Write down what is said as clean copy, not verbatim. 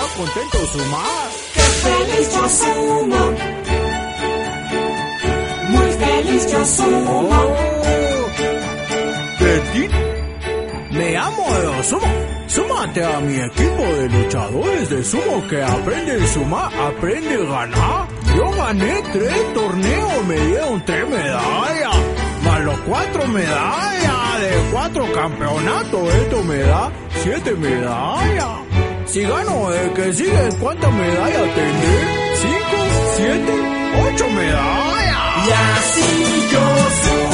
contento sumar. ¡Qué feliz yo sumo! Muy feliz yo sumo. Petit, me amo de sumo. Súmate a mi equipo de luchadores de sumo que aprende a sumar, aprende a ganar. Yo gané 3 torneos, me dieron 3 medallas, más los 4 medallas de 4 campeonatos. Esto me da 7 medallas. Si gano el que sigue, ¿cuántas medallas tendré? 5, 7, 8 medallas. Y así yo sumo.